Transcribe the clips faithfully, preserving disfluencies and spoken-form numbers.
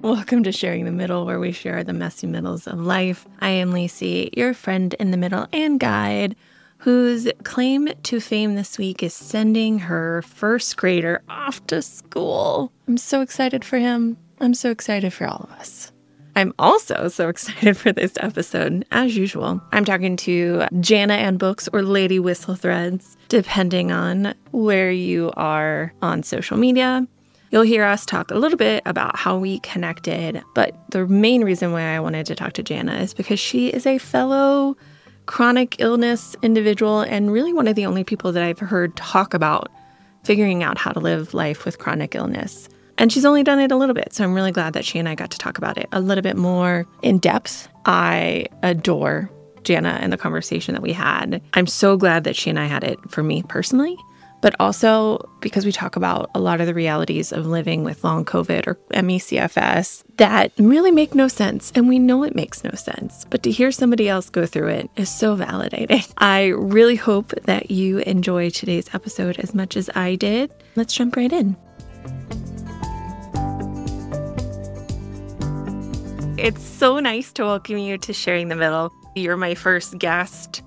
Welcome to Sharing the Middle, where we share the messy middles of life. I am Lacey, your friend in the middle and guide, whose claim to fame this week is sending her first grader off to school. I'm so excited for him. I'm so excited for all of us. I'm also so excited for this episode. As usual, I'm talking to Jana Ann Books or Lady Whistlethreads, depending on where you are on social media. You'll hear us talk a little bit about how we connected, but the main reason why I wanted to talk to Jana is because she is a fellow chronic illness individual and really one of the only people that I've heard talk about figuring out how to live life with chronic illness. And she's only done it a little bit, so I'm really glad that she and I got to talk about it a little bit more in depth. I adore Jana and the conversation that we had. I'm so glad that she and I had it for me personally, but also because we talk about a lot of the realities of living with long COVID or M E C F S that really make no sense. And we know it makes no sense, but to hear somebody else go through it is so validating. I really hope that you enjoy today's episode as much as I did. Let's jump right in. It's so nice to welcome you to Sharing the Middle. You're my first guest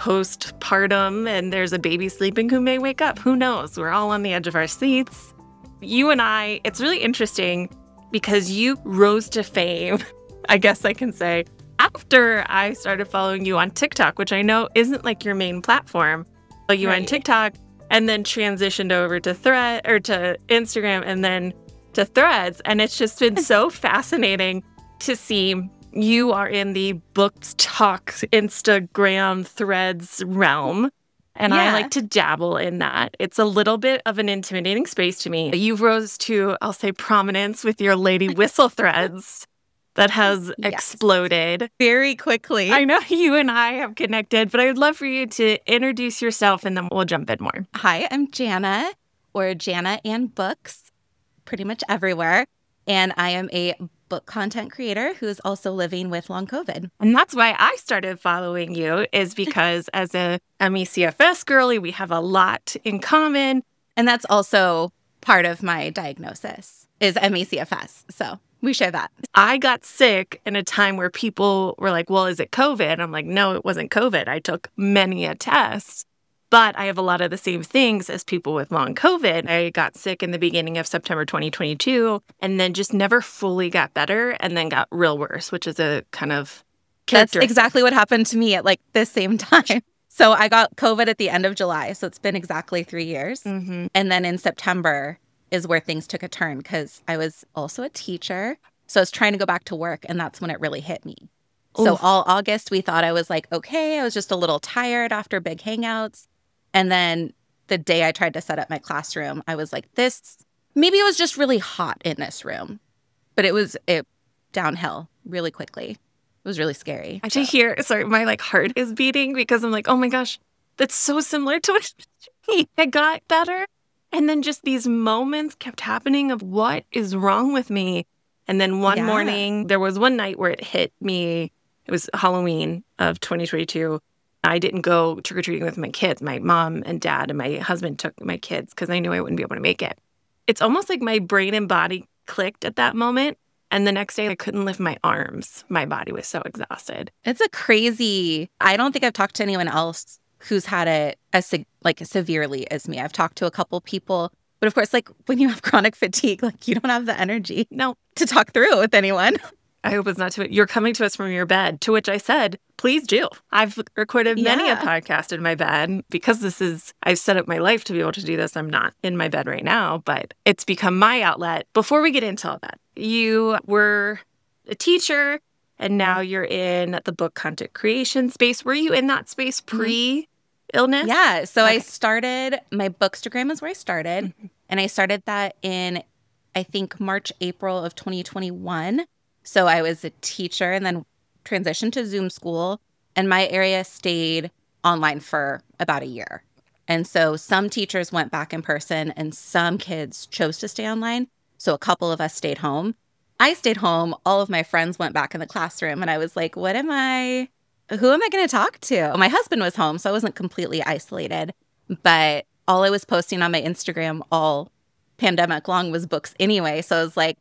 postpartum, and there's a baby sleeping who may wake up. Who knows? We're all on the edge of our seats. You and I, it's really interesting because you rose to fame, I guess I can say, after I started following you on TikTok, which I know isn't like your main platform. But you right. on TikTok and then transitioned over to Thread or to Instagram and then to Threads. And it's just been so fascinating to see you are in the books, talk, Instagram, Threads realm. And yeah. I like to dabble in that. It's a little bit of an intimidating space to me. You've rose to, I'll say, prominence with your Lady Whistlethreads that has yes. exploded very quickly. I know you and I have connected, but I would love for you to introduce yourself and then we'll jump in more. Hi, I'm Jana, or Jana Ann Books, pretty much everywhere. And I am a book content creator who is also living with long COVID. And that's why I started following you, is because as a M E C F S girly, we have a lot in common. And that's also part of my diagnosis is M E C F S. So we share that. I got sick in a time where people were like, well, is it COVID? I'm like, no, it wasn't COVID. I took many a test. But I have a lot of the same things as people with long COVID. I got sick in the beginning of September twenty twenty-two and then just never fully got better and then got real worse, which is a kind of That's exactly what happened to me at like the same time. So I got COVID at the end of July. So it's been exactly three years. Mm-hmm. And then in September is where things took a turn because I was also a teacher. So I was trying to go back to work and that's when it really hit me. Oof. So all August, we thought I was like, okay, I was just a little tired after big hangouts. And then the day I tried to set up my classroom, I was like, this, maybe it was just really hot in this room, but it was it downhill really quickly. It was really scary. I so. hear, sorry, my like heart is beating because I'm like, oh my gosh, that's so similar to what I got better. And then just these moments kept happening of what is wrong with me. And then one yeah. morning, there was one night where it hit me. It was Halloween of twenty twenty-two. I didn't go trick-or-treating with my kids. My mom and dad and my husband took my kids because I knew I wouldn't be able to make it. It's almost like my brain and body clicked at that moment. And the next day, I couldn't lift my arms. My body was so exhausted. It's a crazy... I don't think I've talked to anyone else who's had it as like as severely as me. I've talked to a couple people. But of course, like when you have chronic fatigue, like you don't have the energy no. to talk through it with anyone. I hope it's not too much. You're coming to us from your bed, to which I said, please do. I've recorded many yeah. a podcast in my bed because this is, I've set up my life to be able to do this. I'm not in my bed right now, but it's become my outlet. Before we get into all that, you were a teacher and now you're in the book content creation space. Were you in that space pre-illness? Yeah. So okay. I started, my Bookstagram is where I started. Mm-hmm. And I started that in, I think, March, April of twenty twenty-one. So I was a teacher and then transitioned to Zoom school. And my area stayed online for about a year. And so some teachers went back in person and some kids chose to stay online. So a couple of us stayed home. I stayed home. All of my friends went back in the classroom. And I was like, what am I, who am I going to talk to? My husband was home, so I wasn't completely isolated. But all I was posting on my Instagram all pandemic long was books anyway. So I was like,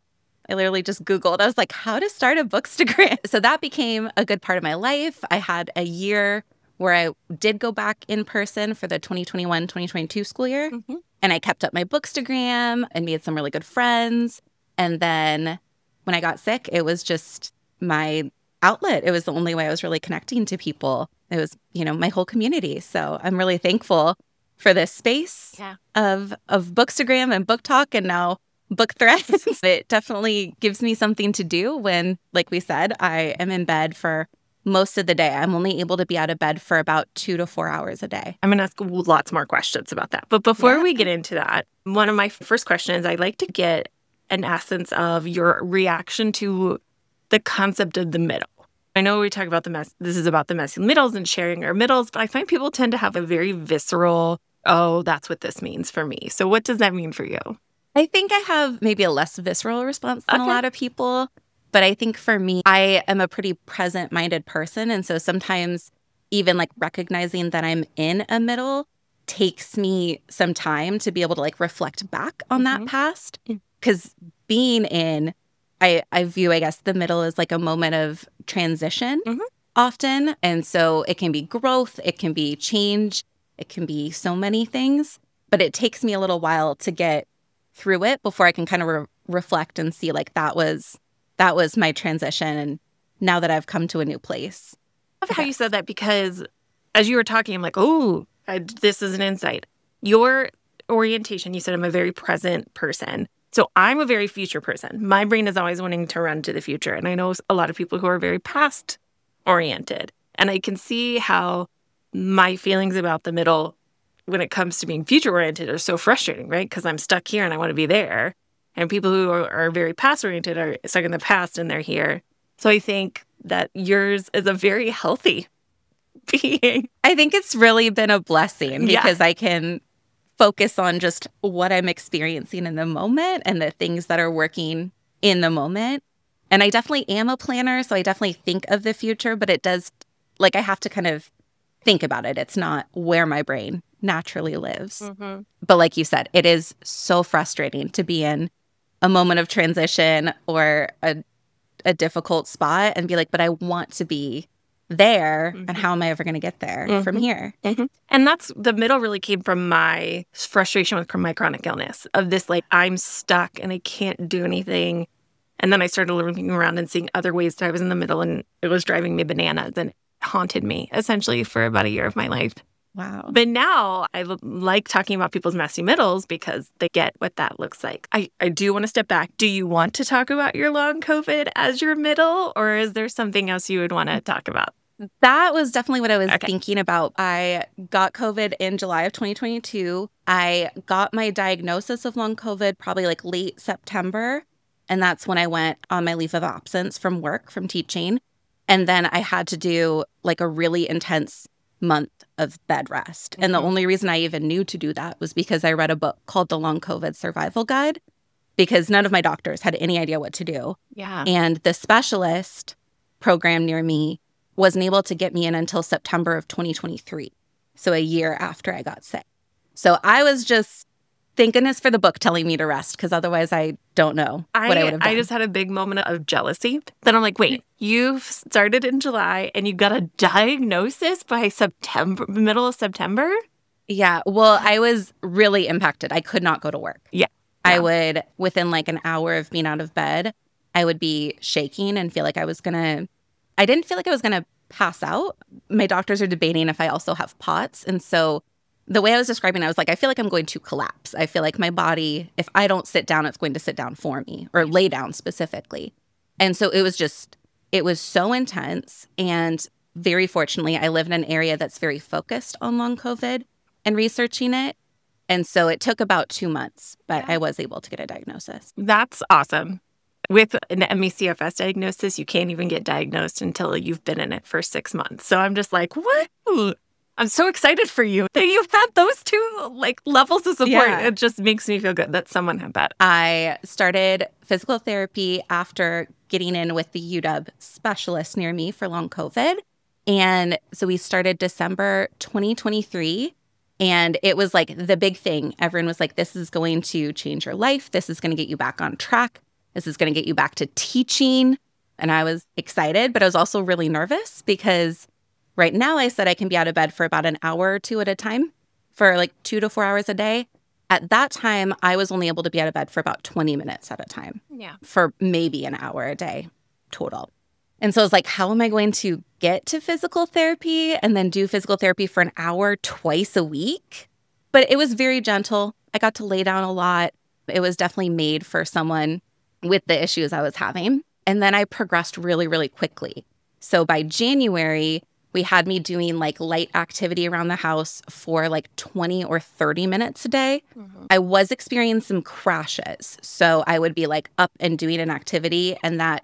I literally just Googled. I was like, how to start a Bookstagram. So that became a good part of my life. I had a year where I did go back in person for the twenty twenty-one twenty twenty-two school year. Mm-hmm. And I kept up my Bookstagram and made some really good friends. And then when I got sick, it was just my outlet. It was the only way I was really connecting to people. It was, you know, my whole community. So I'm really thankful for this space yeah. of of Bookstagram and Book Talk and now Book Threads. It definitely gives me something to do when, like we said, I am in bed for most of the day. I'm only able to be out of bed for about two to four hours a day. I'm going to ask lots more questions about that. But before yeah. we get into that, one of my first questions, I'd like to get an essence of your reaction to the concept of the middle. I know we talk about the mess. This is about the messy middles and sharing our middles, but I find people tend to have a very visceral, oh, that's what this means for me. So what does that mean for you? I think I have maybe a less visceral response than okay. a lot of people. But I think for me, I am a pretty present-minded person. And so sometimes even like recognizing that I'm in a middle takes me some time to be able to like reflect back on mm-hmm. that past. Because being in, I, I view, I guess, the middle as like a moment of transition mm-hmm. often. And so it can be growth, it can be change, it can be so many things. But it takes me a little while to get through it before I can kind of re- reflect and see like that was... That was my transition, and now that I've come to a new place. I love how you said that because as you were talking, I'm like, oh, I, this is an insight. Your orientation, you said I'm a very present person. So I'm a very future person. My brain is always wanting to run to the future. And I know a lot of people who are very past oriented. And I can see how my feelings about the middle when it comes to being future oriented are so frustrating, right? Because I'm stuck here and I want to be there. And people who are, are very past-oriented are stuck in the past and they're here. So I think that yours is a very healthy being. I think it's really been a blessing yeah. because I can focus on just what I'm experiencing in the moment and the things that are working in the moment. And I definitely am a planner, so I definitely think of the future, but it does, like I have to kind of think about it. It's not where my brain naturally lives. Mm-hmm. But like you said, it is so frustrating to be in a moment of transition or a a difficult spot and be like, but I want to be there. Mm-hmm. And how am I ever going to get there mm-hmm. from here? Mm-hmm. And that's the middle really came from my frustration with my chronic illness of this, like, I'm stuck and I can't do anything. And then I started looking around and seeing other ways that I was in the middle and it was driving me bananas and it haunted me essentially for about a year of my life. Wow. But now I l- like talking about people's messy middles because they get what that looks like. I, I do want to step back. Do you want to talk about your long COVID as your middle, or is there something else you would want to talk about? That was definitely what I was okay. thinking about. I got COVID in July of twenty twenty-two. I got my diagnosis of long COVID probably like late September. And that's when I went on my leave of absence from work, from teaching. And then I had to do like a really intense month of bed rest. Mm-hmm. And the only reason I even knew to do that was because I read a book called The Long COVID Survival Guide, because none of my doctors had any idea what to do. Yeah. And the specialist program near me wasn't able to get me in until September of twenty twenty-three. So a year after I got sick. So I was just, thank goodness for the book telling me to rest, because otherwise I don't know I, what I would have done. I just had a big moment of jealousy. Then I'm like, wait, you started in July and you got a diagnosis by September, middle of September? Yeah. Well, I was really impacted. I could not go to work. Yeah. I yeah. would, within like an hour of being out of bed, I would be shaking and feel like I was going to, I didn't feel like I was going to pass out. My doctors are debating if I also have POTS. And so the way I was describing it, I was like, I feel like I'm going to collapse. I feel like my body, if I don't sit down, it's going to sit down for me, or lay down specifically. And so it was just, it was so intense. And very fortunately, I live in an area that's very focused on long COVID and researching it. And so it took about two months, but yeah. I was able to get a diagnosis. That's awesome. With an M E C F S diagnosis, you can't even get diagnosed until you've been in it for six months. So I'm just like, what? I'm so excited for you that you've had those two like levels of support. Yeah. It just makes me feel good that someone had that. I started physical therapy after getting in with the U W specialist near me for long COVID. And so we started December twenty twenty-three. And it was like the big thing. Everyone was like, this is going to change your life. This is going to get you back on track. This is going to get you back to teaching. And I was excited, but I was also really nervous because right now I said I can be out of bed for about an hour or two at a time for like two to four hours a day. At that time, I was only able to be out of bed for about twenty minutes at a time. Yeah. For maybe an hour a day total. And so I was like, how am I going to get to physical therapy and then do physical therapy for an hour twice a week? But it was very gentle. I got to lay down a lot. It was definitely made for someone with the issues I was having. And then I progressed really, really quickly. So by January, we had me doing like light activity around the house for like twenty or thirty minutes a day. Mm-hmm. I was experiencing some crashes. So I would be like up and doing an activity, and that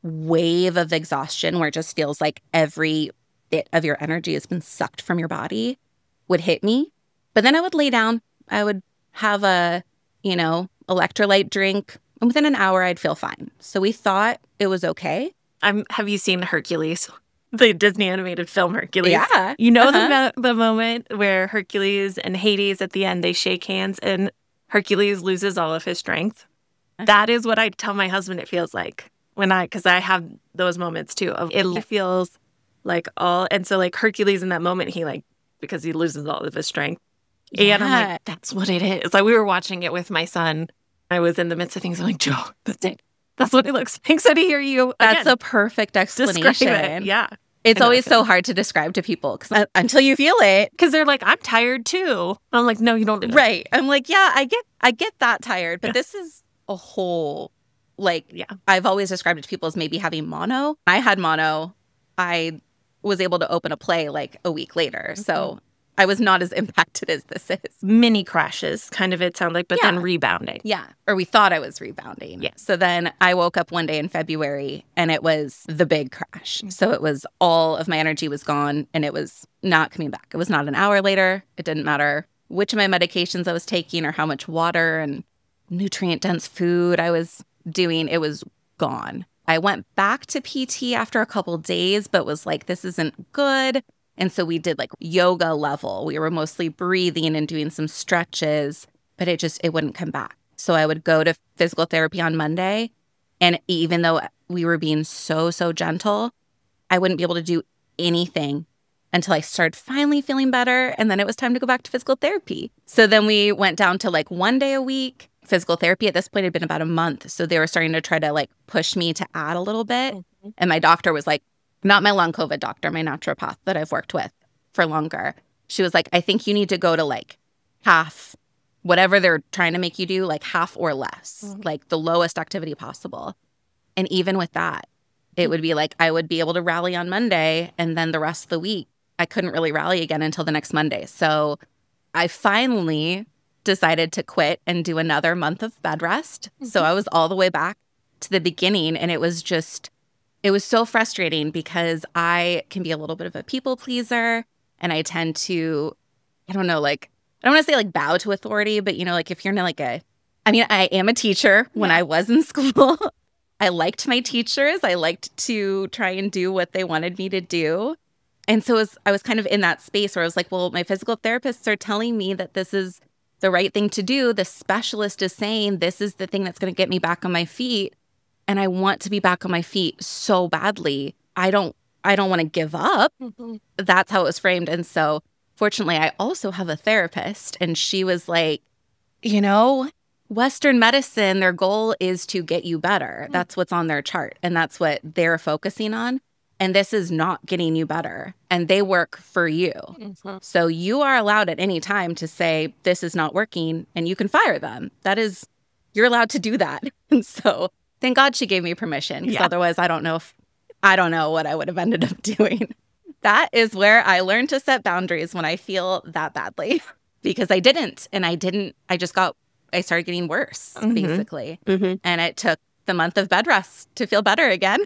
wave of exhaustion where it just feels like every bit of your energy has been sucked from your body would hit me. But then I would lay down. I would have a, you know, electrolyte drink. And within an hour, I'd feel fine. So we thought it was okay. I'm, have you seen Hercules? The Disney animated film Hercules. Yeah. You know uh-huh. the, the moment where Hercules and Hades at the end, they shake hands and Hercules loses all of his strength? Uh-huh. That is what I tell my husband it feels like. When I, because I have those moments too of it feels like all, and so like Hercules in that moment, he like, because he loses all of his strength. Yeah. And I'm like, that's what it is. Like we were watching it with my son. I was in the midst of things. I'm like, Joe, that's it. That's what it looks like. So to hear you That's again, a perfect explanation. It. Yeah. It's always so hard to describe to people because uh, until you feel it. Because they're like, I'm tired too. I'm like, no, you don't do that. Right. I'm like, yeah, I get, I get that tired, but yeah. this is a whole. Like, yeah. I've always described it to people as maybe having mono. I had mono. I was able to open a play like a week later. Mm-hmm. So I was not as impacted as this is. Mini crashes, kind of it sounded like, but yeah. then rebounding. Yeah. Or we thought I was rebounding. Yeah. So then I woke up one day in February and it was the big crash. Mm-hmm. So it was all of my energy was gone and it was not coming back. It was not an hour later. It didn't matter which of my medications I was taking or how much water and nutrient-dense food I was doing, it was gone. I went back to P T after a couple days, but was like, this isn't good. And so we did like yoga level. We were mostly breathing and doing some stretches, but it just, it wouldn't come back. So I would go to physical therapy on Monday. And even though we were being so, so gentle, I wouldn't be able to do anything until I started finally feeling better. And then it was time to go back to physical therapy. So then we went down to like one day a week. Physical therapy at this point had been about a month. So they were starting to try to like push me to add a little bit. Mm-hmm. And my doctor was like, not my long COVID doctor, my naturopath that I've worked with for longer. She was like, I think you need to go to like half, whatever they're trying to make you do, like half or less, mm-hmm. like the lowest activity possible. And even with that, it would be like, I would be able to rally on Monday and then the rest of the week, I couldn't really rally again until the next Monday. So I finally decided to quit and do another month of bed rest. Mm-hmm. So I was all the way back to the beginning. And it was just, it was so frustrating because I can be a little bit of a people pleaser. And I tend to, I don't know, like, I don't want to say like bow to authority, but you know, like if you're in like a, I mean, I am a teacher when yeah. I was in school. I liked my teachers. I liked to try and do what they wanted me to do. And so it was, I was kind of in that space where I was like, well, my physical therapists are telling me that this is the right thing to do. The specialist is saying this is the thing that's going to get me back on my feet. And I want to be back on my feet so badly. I don't, I don't want to give up. Mm-hmm. That's how it was framed. And so fortunately, I also have a therapist and she was like, you know, Western medicine, their goal is to get you better. Mm-hmm. That's what's on their chart. And that's what they're focusing on. And this is not getting you better. And they work for you. Mm-hmm. So you are allowed at any time to say, this is not working, and you can fire them. That is, you're allowed to do that. And so thank God she gave me permission. Because yeah. otherwise, I don't know if, I don't know what I would have ended up doing. That is where I learned to set boundaries when I feel that badly. Because I didn't. And I didn't, I just got, I started getting worse, mm-hmm. basically. Mm-hmm. And it took the month of bed rest to feel better again.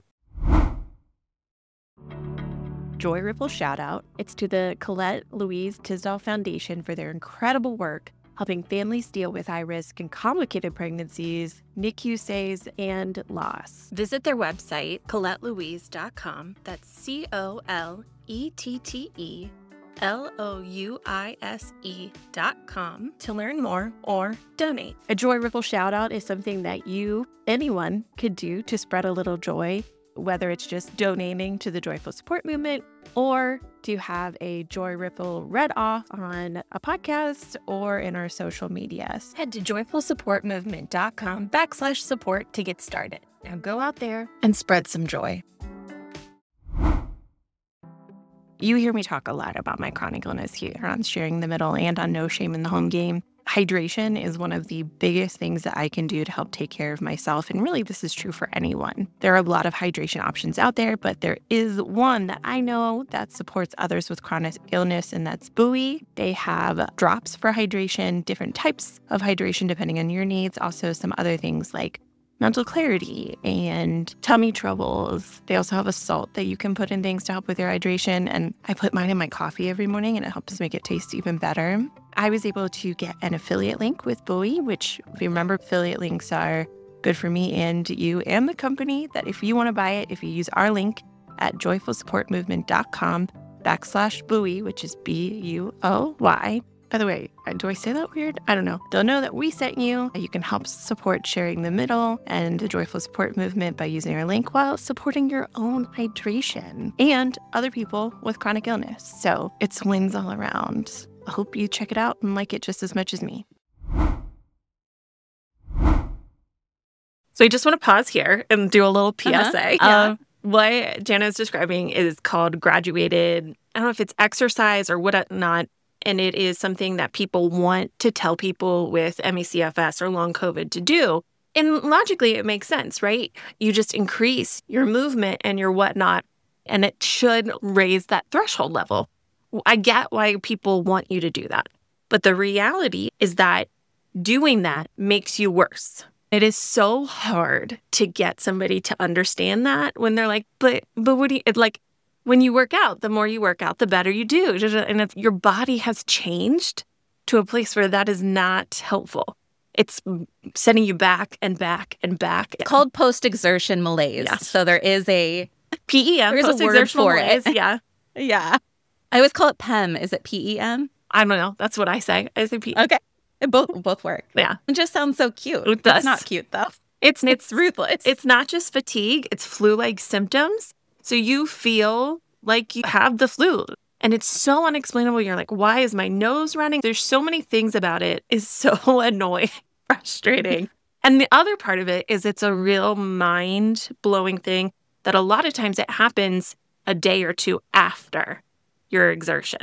Joy Ripple shout out. It's to the Colette Louise Tisdall Foundation for their incredible work helping families deal with high risk and complicated pregnancies, N I C U stays, and loss. Visit their website, colette louise dot com. That's C O L E T T E L O U I S E dot com to learn more or donate. A Joy Ripple shout out is something that you, anyone, could do to spread a little joy, whether it's just donating to the Joyful Support Movement or to have a Joy Ripple read off on a podcast or in our social medias. Head to joyful support movement dot com backslash support to get started. Now go out there and spread some joy. You hear me talk a lot about my chronic illness here on Sharing the Middle and on No Shame in the Home Game. Hydration is one of the biggest things that I can do to help take care of myself. And really, this is true for anyone. There are a lot of hydration options out there, but there is one that I know that supports others with chronic illness, and that's Buoy. They have drops for hydration, different types of hydration depending on your needs. Also, some other things like mental clarity and tummy troubles. They also have a salt that you can put in things to help with your hydration. And I put mine in my coffee every morning and it helps make it taste even better. I was able to get an affiliate link with Buoy, which, if you remember, affiliate links are good for me and you and the company, that if you want to buy it, if you use our link at joyful support movement dot com backslash Buoy, which is B U O Y. By the way, do I say that weird? I don't know. They'll know that we sent you. You can help support Sharing the Middle and the Joyful Support Movement by using our link while supporting your own hydration and other people with chronic illness. So it's wins all around. I hope you check it out and like it just as much as me. So I just want to pause here and do a little P S A. Uh-huh. Yeah. Um, what Jana is describing is called graduated, I don't know if it's exercise or whatnot. And it is something that people want to tell people with M E C F S or long COVID to do. And logically, it makes sense, right? You just increase your movement and your whatnot, and it should raise that threshold level. I get why people want you to do that. But the reality is that doing that makes you worse. It is so hard to get somebody to understand that when they're like, but, but what do you, it like, when you work out, the more you work out, the better you do. And it's, your body has changed to a place where that is not helpful. It's sending you back and back and back. It's called post-exertion malaise. Yes. So there is a P E M, there's a word for malaise. it. Yeah. Yeah. I always call it P E M. Is it P E M? I don't know. That's what I say. I say P E M. Okay. It both both work. Yeah. It just sounds so cute. It does. It's not cute, though. It's, it's It's ruthless. It's not just fatigue. It's flu-like symptoms. So you feel like you have the flu. And it's so unexplainable. You're like, why is my nose running? There's so many things about it. It's so annoying, frustrating. And the other part of it is it's a real mind-blowing thing that a lot of times it happens a day or two after your exertion.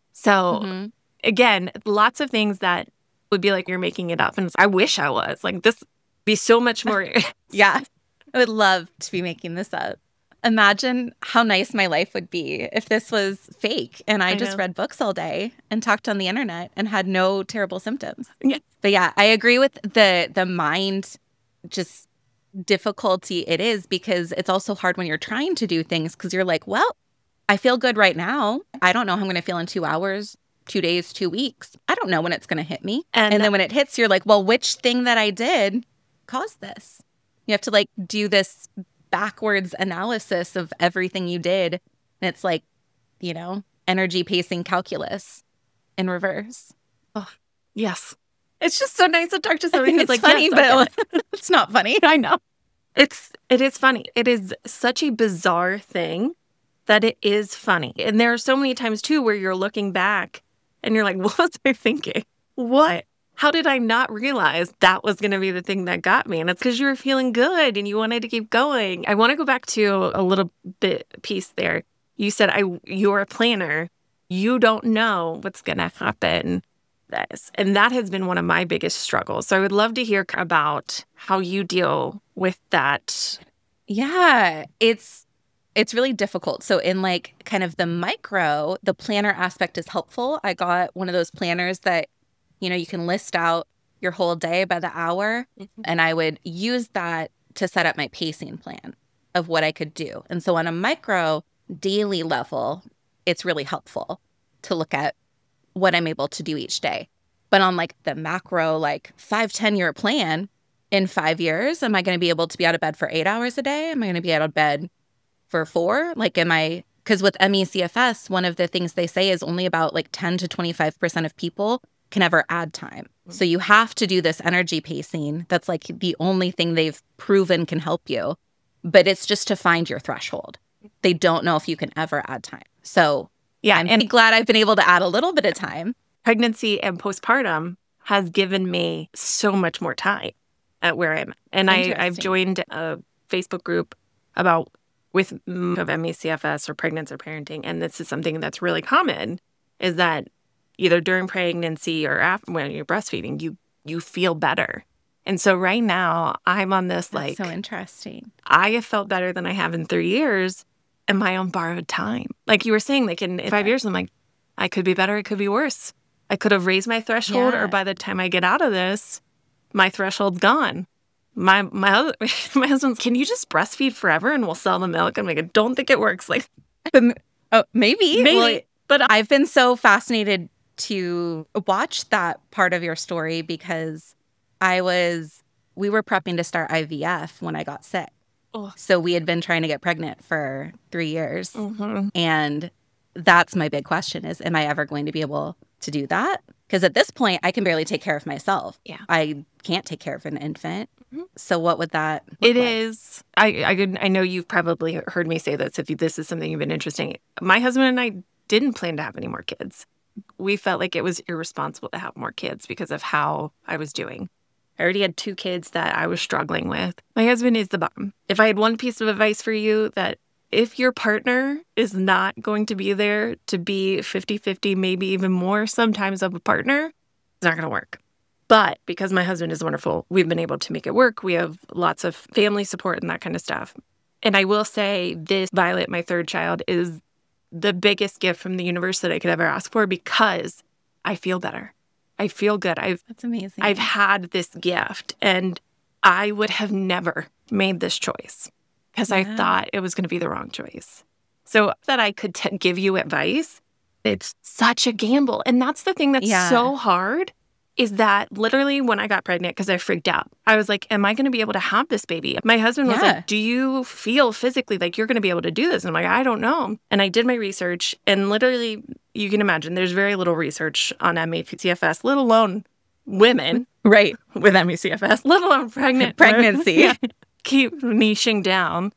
So Mm-hmm. again, lots of things that would be like you're making it up. And I wish I was. Like, this would be so much more. Yeah. I would love to be making this up. Imagine how nice my life would be if this was fake and I, I just know. read books all day and talked on the internet and had no terrible symptoms. Yeah. But yeah, I agree with the the mind just difficulty it is, because it's also hard when you're trying to do things because you're like, well, I feel good right now. I don't know how I'm going to feel in two hours, two days, two weeks. I don't know when it's going to hit me. And- And then when it hits, you're like, well, which thing that I did caused this? You have to like do this backwards analysis of everything you did. And it's like, you know, energy pacing calculus in reverse. Yes. It's just so nice to talk to somebody who's It's like, funny, yes, okay. but it's not funny. I know. It's, it is funny. It is such a bizarre thing that it is funny. And there are so many times too where you're looking back and you're like, what was I thinking? What? How did I not realize that was going to be the thing that got me? And it's because you were feeling good and you wanted to keep going. I want to go back to a little bit piece there. You said, I, you're a planner. You don't know what's going to happen. This. And that has been one of my biggest struggles. So I would love to hear about how you deal with that. Yeah, it's it's really difficult. So in like kind of the micro, the planner aspect is helpful. I got one of those planners that, you know, you can list out your whole day by the hour. Mm-hmm. And I would use that to set up my pacing plan of what I could do. And so on a micro daily level, it's really helpful to look at what I'm able to do each day. But on like the macro, like five, ten year plan, in five years, am I going to be able to be out of bed for eight hours a day? Am I going to be out of bed for four? Like, am I Because with M E C F S, one of the things they say is only about like ten to twenty-five percent of people can ever add time. Mm-hmm. So you have to do this energy pacing. That's like the only thing they've proven can help you. But it's just to find your threshold. They don't know if you can ever add time. So yeah, I'm and glad I've been able to add a little bit of time. Pregnancy and postpartum has given me so much more time at where I'm at. And I, I've joined a Facebook group about with of M E C F S or pregnancy or parenting. And this is something that's really common, is that either during pregnancy or after when you're breastfeeding, you you feel better. And so right now I'm on this that's like so interesting. I have felt better than I have in three years in my own borrowed time. Like you were saying, like in, in five years, I'm like, I could be better, it could be worse. I could have raised my threshold, yeah. or by the time I get out of this, my threshold's gone. My my my husband's, can you just breastfeed forever and we'll sell the milk? I'm like, I don't think it works. Like, oh, maybe, maybe. Well, but I've been so fascinated to watch that part of your story because I was, we were prepping to start I V F when I got sick. Oh. So we had been trying to get pregnant for three years. Mm-hmm. And that's my big question is, am I ever going to be able to do that? Because at this point, I can barely take care of myself. Yeah. I can't take care of an infant. Mm-hmm. So what would that look It like? is. I, I I know you've probably heard me say this if you, this is something you've been interesting. My husband and I didn't plan to have any more kids. We felt like it was irresponsible to have more kids because of how I was doing. I already had two kids that I was struggling with. My husband is the bomb. If I had one piece of advice for you, that if your partner is not going to be there to be fifty-fifty, maybe even more sometimes of a partner, it's not going to work. But because my husband is wonderful, we've been able to make it work. We have lots of family support and that kind of stuff. And I will say this, Violet, my third child, is the biggest gift from the universe that I could ever ask for because I feel better. I feel good. I've That's amazing. I've had this gift and I would have never made this choice because yeah. I thought it was going to be the wrong choice. So that I could t- give you advice, it's such a gamble. And that's the thing that's yeah. so hard is that literally when I got pregnant, because I freaked out, I was like, am I going to be able to have this baby? My husband was yeah. like, do you feel physically like you're going to be able to do this? And I'm like, I don't know. And I did my research and literally, you can imagine there's very little research on M E C F S, let alone women right with M E C F S, let alone pregnant pregnancy. yeah. Keep niching down.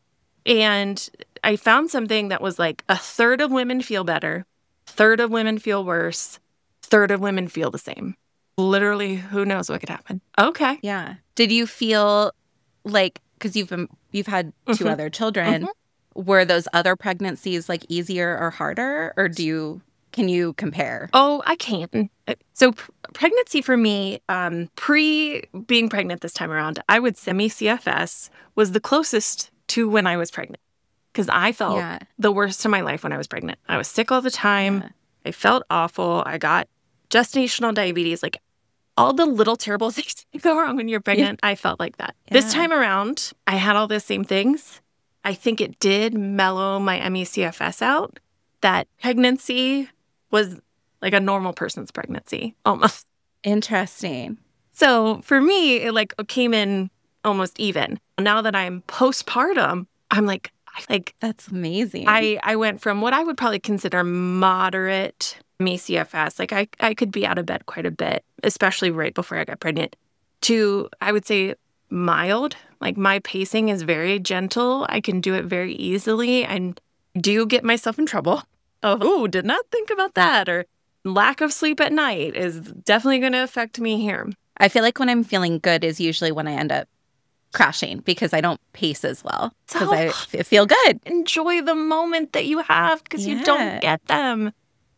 And I found something that was like a third of women feel better, third of women feel worse, third of women feel the same. Literally, who knows what could happen? Okay. Yeah. Did you feel like, because you've been, you've had two mm-hmm. other children, mm-hmm. were those other pregnancies like easier or harder? Or do you, can you compare? Oh, I can. So p- pregnancy for me, um, pre being pregnant this time around, I would say M E C F S was the closest to when I was pregnant. Because I felt yeah. the worst of my life when I was pregnant. I was sick all the time. Yeah. I felt awful. I got gestational diabetes, like all the little terrible things that go wrong when you're pregnant. Yeah. I felt like that. Yeah. This time around, I had all the same things. I think it did mellow my M E C F S out. That pregnancy was like a normal person's pregnancy, almost. Interesting. So for me, it like came in almost even. Now that I'm postpartum, I'm like, like that's amazing. I, I went from what I would probably consider moderate M E C F S, like I, I could be out of bed quite a bit, especially right before I got pregnant, to I would say mild. Like my pacing is very gentle. I can do it very easily and do get myself in trouble. Oh, ooh, did not think about that. Or lack of sleep at night is definitely going to affect me here. I feel like when I'm feeling good is usually when I end up crashing because I don't pace as well because so, I f- feel good. Enjoy the moment that you have because yeah. you don't get them.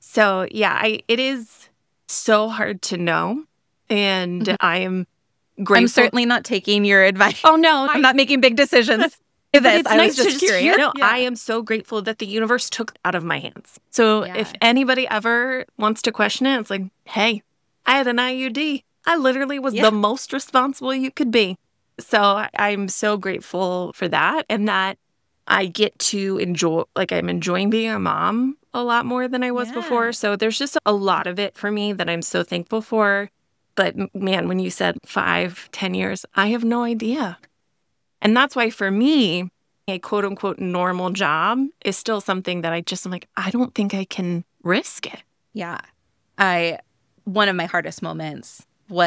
So yeah, I it is so hard to know. And mm-hmm. I am grateful. I'm certainly not taking your advice. Oh no. I'm I, not making big decisions. But it's I nice was just to curious. Hear. No, yeah. I am so grateful that the universe took it out of my hands. So yeah. if anybody ever wants to question it, it's like, hey, I had an I U D. I literally was yeah. the most responsible you could be. So I'm so grateful for that and that I get to enjoy, like I'm enjoying being a mom a lot more than I was yeah. before. So there's just a lot of it for me that I'm so thankful for. But man, when you said five, ten years, I have no idea. And that's why for me, a quote unquote normal job is still something that I just am like, I don't think I can risk it. Yeah. I, one of my hardest moments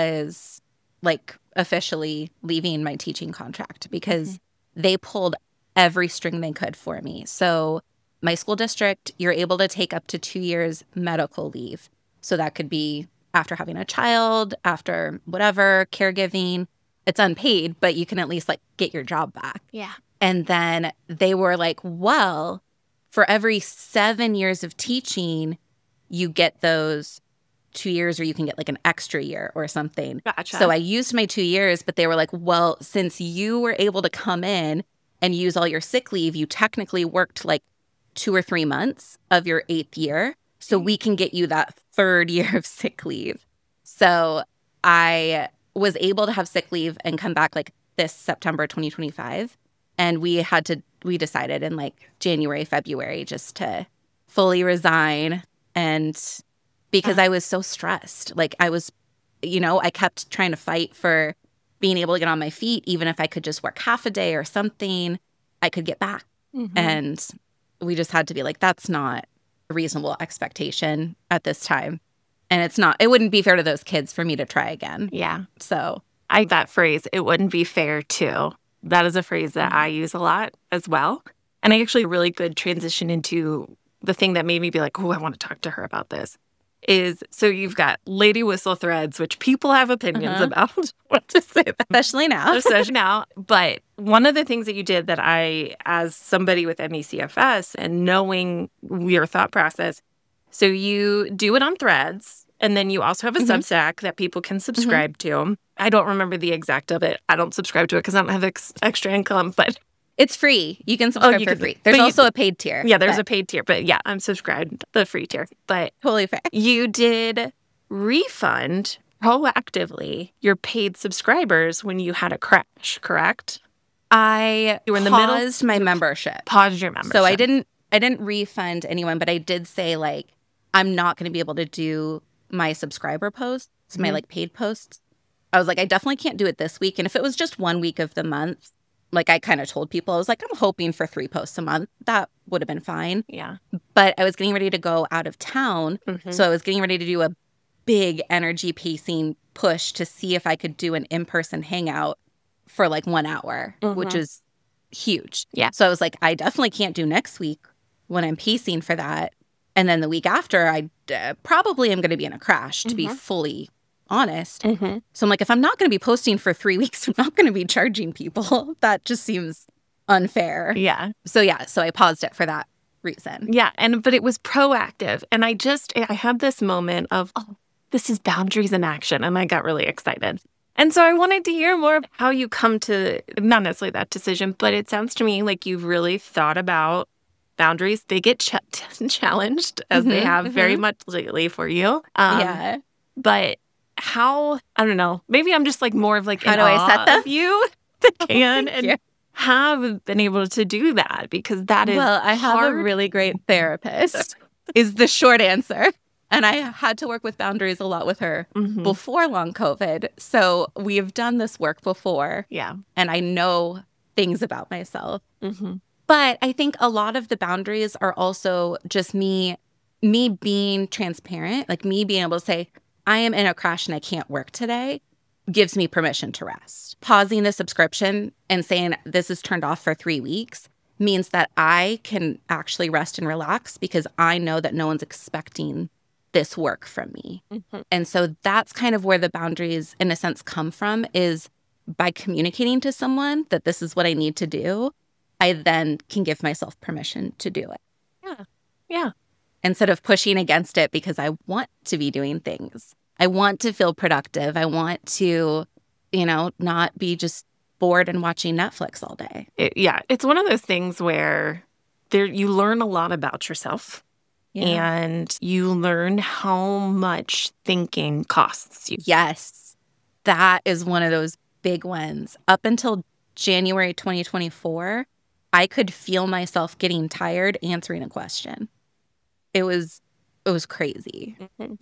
was like officially leaving my teaching contract because mm-hmm. they pulled every string they could for me. So my school district, you're able to take up to two years medical leave. So that could be after having a child, after whatever, caregiving. It's unpaid, but you can at least like get your job back. Yeah. And then they were like, well, for every seven years of teaching, you get those two years or you can get like an extra year or something. Gotcha. So I used my two years, but they were like, well, since you were able to come in and use all your sick leave, you technically worked like two or three months of your eighth year. So we can get you that third year of sick leave. So I was able to have sick leave and come back like this September twenty twenty-five. And we had to, we decided in like January, February, just to fully resign. And because uh, I was so stressed, like I was, you know, I kept trying to fight for being able to get on my feet. Even if I could just work half a day or something, I could get back. Mm-hmm. And we just had to be like, that's not a reasonable expectation at this time. And it's not, it wouldn't be fair to those kids for me to try again. Yeah. So I, that phrase, it wouldn't be fair to, that is a phrase that mm-hmm. I use a lot as well. And I actually really good transition into the thing that made me be like, oh, I want to talk to her about this. Is so you've got lady whistle threads, which people have opinions uh-huh. about. What to say that. Especially now. Especially now. But one of the things that you did that I, as somebody with M E C F S and knowing your thought process, so you do it on Threads, and then you also have a mm-hmm. Substack that people can subscribe mm-hmm. to. I don't remember the exact of it. I don't subscribe to it because I don't have ex- extra income, but... It's free. You can subscribe oh, you for can, free. There's also you, a paid tier. Yeah, there's but. a paid tier. But yeah, I'm subscribed to the free tier. But totally fair. You did refund proactively your paid subscribers when you had a crash, correct? I you were in the paused middle, my membership. Paused your membership. So I didn't I didn't refund anyone, but I did say like I'm not going to be able to do my subscriber posts, mm-hmm. my like paid posts. I was like, I definitely can't do it this week. And if it was just one week of the month, like I kind of told people, I was like, I'm hoping for three posts a month. That would have been fine. Yeah. But I was getting ready to go out of town. Mm-hmm. So I was getting ready to do a big energy pacing push to see if I could do an in-person hangout for like one hour, mm-hmm. which is huge. Yeah. So I was like, I definitely can't do next week when I'm pacing for that. And then the week after, I uh, probably am going to be in a crash, to mm-hmm. be fully honest. Mm-hmm. So I'm like, if I'm not going to be posting for three weeks, I'm not going to be charging people. That just seems unfair. Yeah. So yeah, so I paused it for that reason. Yeah, and but it was proactive. And I just, I had this moment of, oh, this is boundaries in action. And I got really excited. And so I wanted to hear more of how you come to, not necessarily that decision, but it sounds to me like you've really thought about boundaries. They get ch- challenged, as mm-hmm, they have mm-hmm. very much lately for you. Um, yeah. But how, I don't know, maybe I'm just like more of like, how do I set them? Of you that can oh, and you. have been able to do that, because that is Well, I have hard. a really great therapist is the short answer. And I had to work with boundaries a lot with her mm-hmm. before long COVID. So we have done this work before. Yeah. And I know things about myself. Mm-hmm. But I think a lot of the boundaries are also just me, me being transparent, like me being able to say, I am in a crash and I can't work today, gives me permission to rest. Pausing the subscription and saying this is turned off for three weeks means that I can actually rest and relax because I know that no one's expecting this work from me. Mm-hmm. And so that's kind of where the boundaries, in a sense, come from, is by communicating to someone that this is what I need to do, I then can give myself permission to do it. Yeah. Yeah. Instead of pushing against it because I want to be doing things. I want to feel productive. I want to, you know, not be just bored and watching Netflix all day. It, yeah. It's one of those things where there you learn a lot about yourself. Yeah. And you learn how much thinking costs you. Yes. That is one of those big ones. Up until January twenty twenty-four, I could feel myself getting tired answering a question. It was it was crazy. Mm-hmm. Yeah.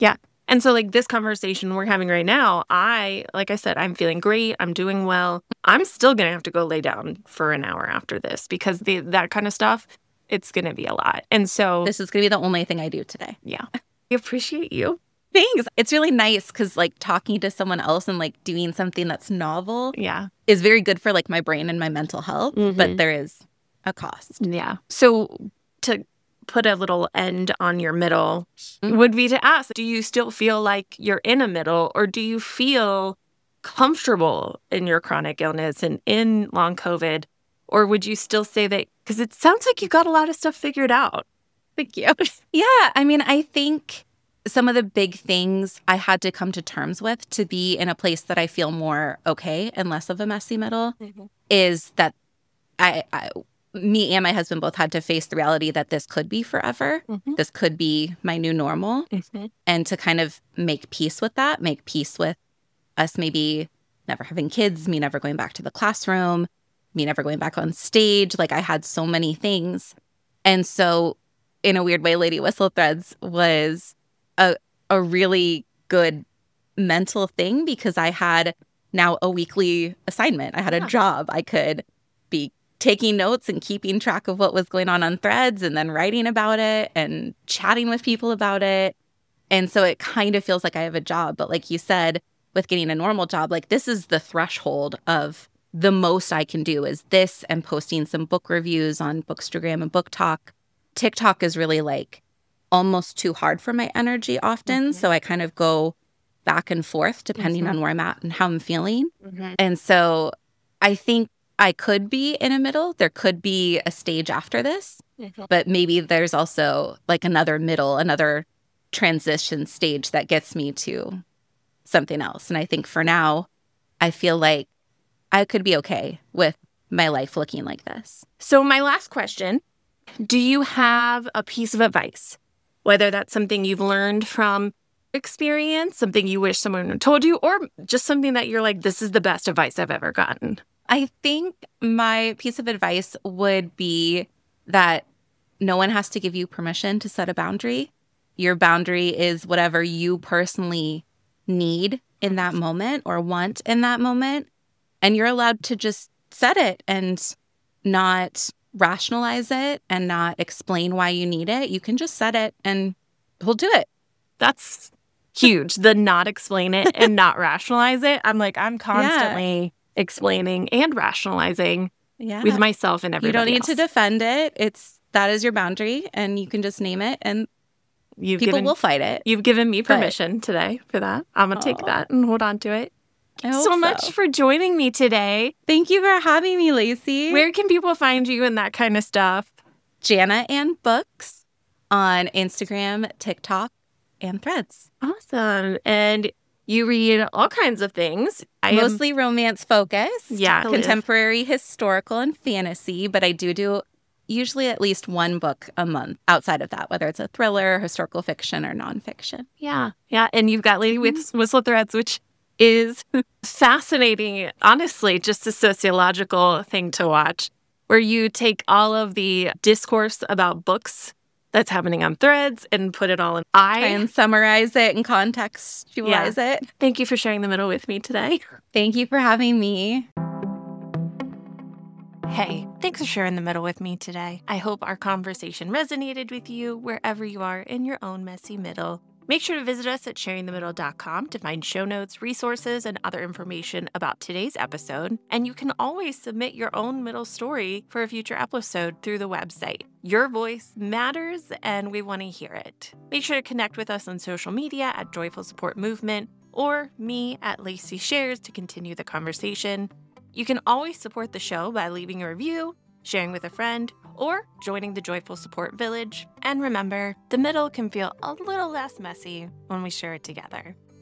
And so like this conversation we're having right now, I, like I said, I'm feeling great. I'm doing well. I'm still going to have to go lay down for an hour after this because the that kind of stuff, it's going to be a lot. And so This is going to be the only thing I do today. yeah, I appreciate you. Thanks. It's really nice because like talking to someone else and like doing something that's novel Yeah. is very good for like my brain and my mental health, Mm-hmm. but there is a cost. Yeah. So to put a little end on your middle Mhm. would be to ask, do you still feel like you're in a middle, or do you feel comfortable in your chronic illness and in long COVID? Or would you still say that, because it sounds like you got a lot of stuff figured out. Thank you. Yeah. I mean, I think some of the big things I had to come to terms with to be in a place that I feel more okay and less of a messy middle Mm-hmm. is that I, I, me and my husband both had to face the reality that this could be forever. Mm-hmm. This could be my new normal. Mm-hmm. And to kind of make peace with that, make peace with us maybe never having kids, me never going back to the classroom, me never going back on stage. Like I had so many things. And so in a weird way, Lady Whistle Threads was a a really good mental thing because I had now a weekly assignment. I had Yeah. a job. I could be taking notes and keeping track of what was going on on Threads and then writing about it and chatting with people about it. And so it kind of feels like I have a job. But like you said, with getting a normal job, like this is the threshold of the most I can do is this and posting some book reviews on Bookstagram and Book Talk. TikTok is really like almost too hard for my energy often. Mhm. So I kind of go back and forth depending Mhm. on where I'm at and how I'm feeling. Mm-hmm. And so I think I could be in a middle. There could be a stage after this, Mm-hmm. but maybe there's also like another middle, another transition stage that gets me to something else. And I think for now, I feel like I could be okay with my life looking like this. So my last question, do you have a piece of advice, whether that's something you've learned from experience, something you wish someone had told you, or just something that you're like, this is the best advice I've ever gotten? I think my piece of advice would be that no one has to give you permission to set a boundary. Your boundary is whatever you personally need in that moment or want in that moment. And you're allowed to just set it and not rationalize it and not explain why you need it. You can just set it and we'll do it. That's huge. The not explain it and not rationalize it. I'm like, I'm constantly explaining and rationalizing Yeah. with myself and You everybody don't need else. to defend it. It's that is your boundary and you can just name it and You've people given, will fight it. You've given me but- permission today for that. I'm going to take Aw. that and hold on to it. I Thank you hope so much so. for joining me today. Thank you for having me, Lacey. Where can people find you and that kind of stuff? Jana and Books on Instagram, TikTok, and Threads. Awesome. And you read all kinds of things. I am, Mostly romance focused. Yeah, it is. Contemporary, historical, and fantasy. But I do do usually at least one book a month outside of that, whether it's a thriller, historical fiction, or nonfiction. yeah, yeah. And you've got Lady Mm-hmm. with Whistle Threads, which is fascinating, honestly, just a sociological thing to watch, where you take all of the discourse about books that's happening on Threads and put it all in. I Try and summarize it and contextualize it. thank you for sharing the middle with me today. Thank you for having me. Hey, thanks for sharing the middle with me today. I hope our conversation resonated with you wherever you are in your own messy middle. Make sure to visit us at sharing the middle dot com to find show notes, resources, and other information about today's episode. And you can always submit your own middle story for a future episode through the website. Your voice matters, and we want to hear it. Make sure to connect with us on social media at Joyful Support Movement or me at Lacey Shares to continue the conversation. You can always support the show by leaving a review, sharing with a friend, or joining the Joyful Support Village. And remember, the middle can feel a little less messy when we share it together.